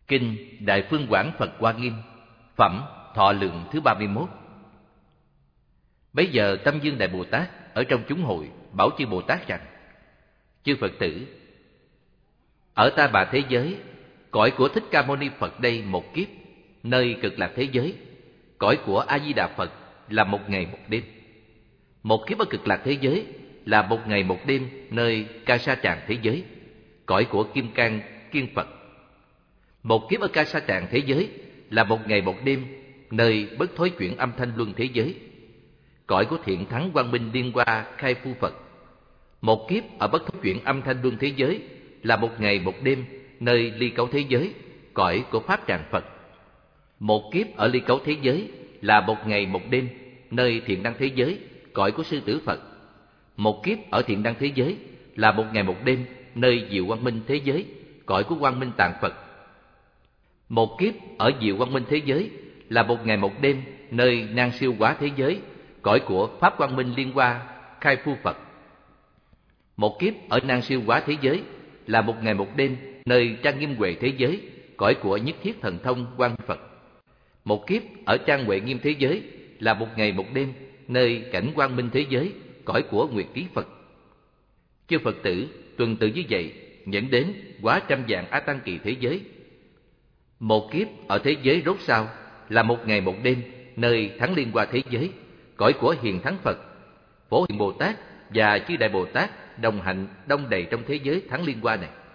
Kinh Đại Phương Quảng Phật Hoa Nghiêm, phẩm Thọ Lượng thứ 31. Bấy giờ Tâm Dương Đại Bồ Tát ở trong chúng hội bảo chư Bồ Tát rằng: Chư Phật tử, ở Ta Bà thế giới, cõi của Thích Ca Mâu Ni Phật đây một kiếp, nơi Cực Lạc thế giới, cõi của A Di Đà Phật là một ngày một đêm. Một kiếp ở Cực Lạc thế giới là một ngày một đêm nơi Ca Sa Tràng thế giới, cõi của Kim Cang Kiên Phật. Một kiếp ở Ca Sa Tràng thế giới là một ngày một đêm nơi Bất Thối Chuyển Âm Thanh Luân thế giới, cõi của Thiện Thắng Quang Minh Liên Hoa Khai Phu Phật. Một kiếp ở Bất Thối Chuyển Âm Thanh Luân thế giới là một ngày một đêm nơi Ly Cấu thế giới, cõi của Pháp Tràng Phật. Một kiếp ở Ly Cấu thế giới là một ngày một đêm nơi Thiện Đăng thế giới, cõi của Sư Tử Phật. Một kiếp ở Thiện Đăng thế giới là một ngày một đêm nơi Diệu Quang Minh thế giới, cõi của Quang Minh Tạng Phật. Một kiếp ở Diệu Quang Minh thế giới là một ngày một đêm nơi Nan Siêu Hóa thế giới, cõi của Pháp Quang Minh Liên Hoa Khai Phu Phật. Một kiếp ở Nan Siêu Hóa thế giới là một ngày một đêm nơi Trang Nghiêm Huệ thế giới, cõi của Nhất Thiết Thần Thông Quang Phật. Một kiếp ở Trang Huệ Nghiêm thế giới là một ngày một đêm nơi Cảnh Quang Minh thế giới, cõi của Nguyệt Trí Phật. Chư Phật tử tuần tự như vậy dẫn đến quá trăm vạn A Tăng Kỳ thế giới. Một kiếp ở thế giới rốt sau là một ngày một đêm nơi Thắng Liên Hoa thế giới, cõi của Hiền Thắng Phật. Phổ Hiền Bồ Tát và chư Đại Bồ Tát đồng hạnh đông đầy trong thế giới Thắng Liên Hoa này.